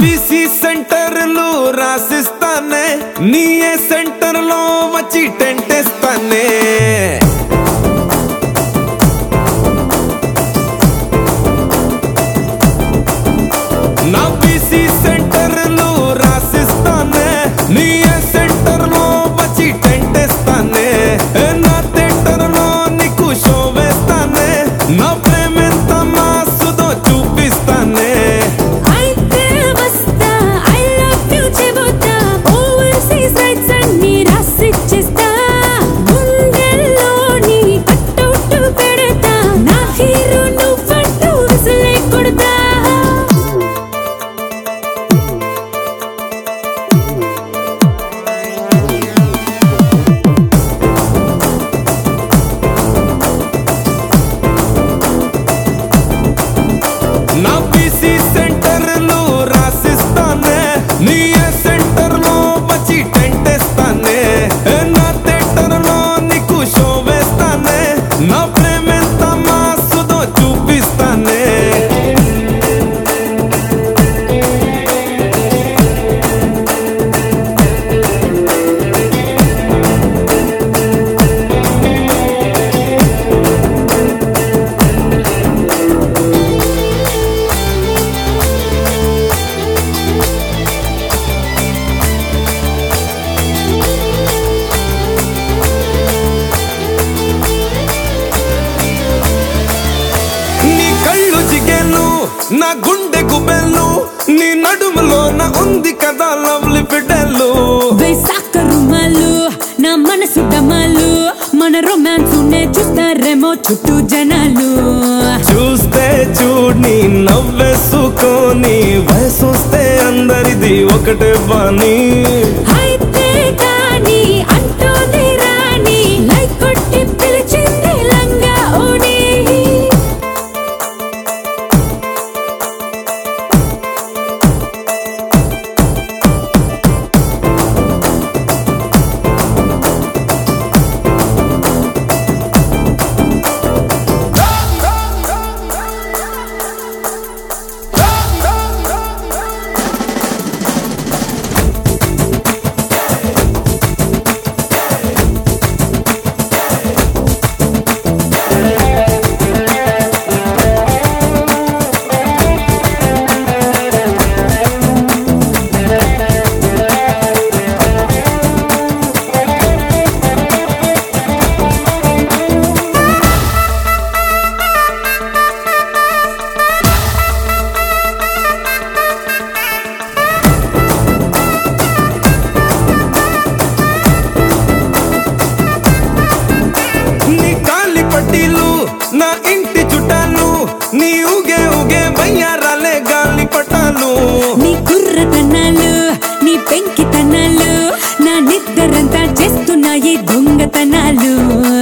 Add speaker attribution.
Speaker 1: BC సెంటర్లు రాసిస్తానే, నీ ఏ centre లో వచ్చి టెంట్ వేస్తానే. నా బీసీ సెంటర్లు రాసిస్తానే, నీ ఏ సెంటర్ లో వచ్చి టెంట్ వేస్తానే. నా థియేటర్ లో నీకు షో వేస్తానే, నా ప్రేమెంత మాసుదో చూపిస్తానే. నా బీసీ సెంటర్లు రాసిస్తానే, నీ ఏ సెంటర్ లో వచ్చి టెంట్ వేస్తానే. నా థియేటర్ లో నీకు షో వేస్తానే, నా ప్రేమెంత మాసుదో చూపిస్తానే. నా గుండె గుబెల్లు, నీ నడుములో నా ఉంది కదా లవ్లీ బిడ్డలు.
Speaker 2: వేసాక రుమాలు నా మనసు డమాలు, మన రొమాన్స్ నే చూస్తారేమో చుట్టూ జనాలు.
Speaker 1: చూస్తే చూడ్ని నవ్వేసుకొని, వయసొస్తే అందరిది ఒకటే బాని.
Speaker 2: అయితే కానీ అంటోంది రాని, లైక్ కొట్టి పిలిచింది లంగా ఓని.
Speaker 1: నా ఇంటి చుట్టాలు, నీ ఊగే ఊగే వయ్యారాలే గాలి పటాలు.
Speaker 2: నీ కుర్రతనాలు, నీ పెంకితనాలు, నా నిద్రంతా చేస్తున్నాయి దొంగతనాలు.